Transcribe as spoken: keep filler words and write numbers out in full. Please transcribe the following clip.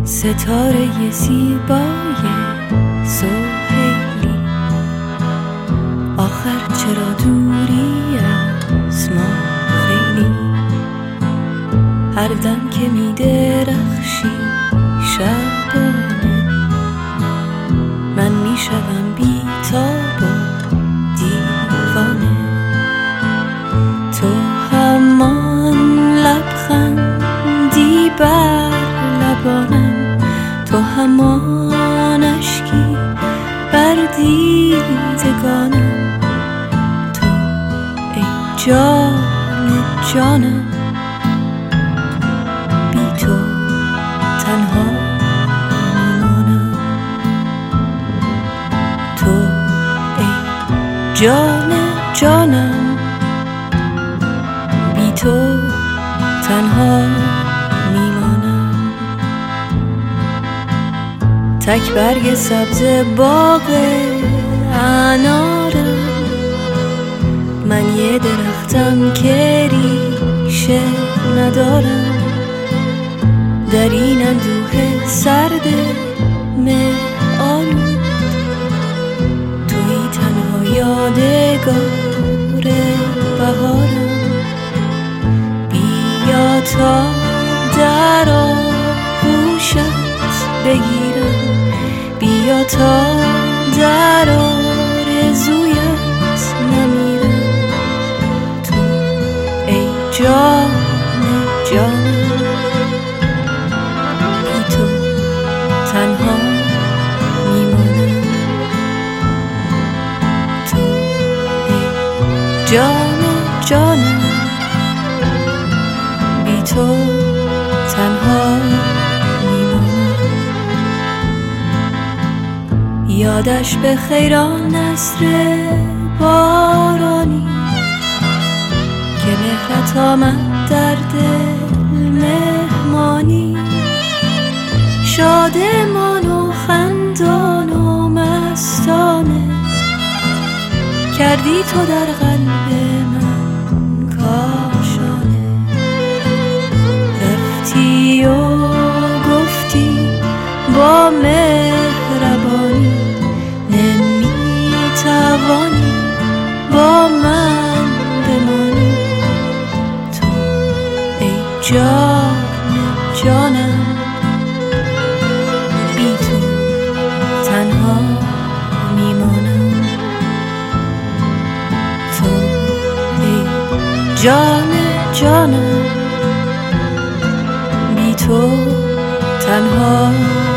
ستاره زیبای سهیلی، آخر چرا دوری از ما خیلی؟ هر دم که می درخشی شبانه، من می شدم بی تاب و دیوانه. تو همان لبخندی بر لبانم، تو همان اشکی بر دیدگانم، تو ای جان جانم، بی تو تنها میمانم. تو ای جان جانم، بی تو تنها میمانم. تک برگ سبز باغ انارم، من یه درختم که ریشه ندارم. در این اندوه سرد مه آلود، توی تنها یادگار بهارم. بیا تا در آغوشت بگیرم، بیا تا در آرزویت نمیرم. تو ای جان جانم، بی تو تنها میمانم. تو ای جان جانم، بی تو تنها میمانم. یادش به خیران نسر بارانی، که مهرت آمد در دل مهمانی. شادمان و خندان و مستانه، کردی تو در قلب من کاشانه. رفتی و گفتی با مهربانی، نمیتوانی با من بمانی. تو ای جان جانم، بی تو تنها میمانم. تو ای جان جانم، بی تو تنها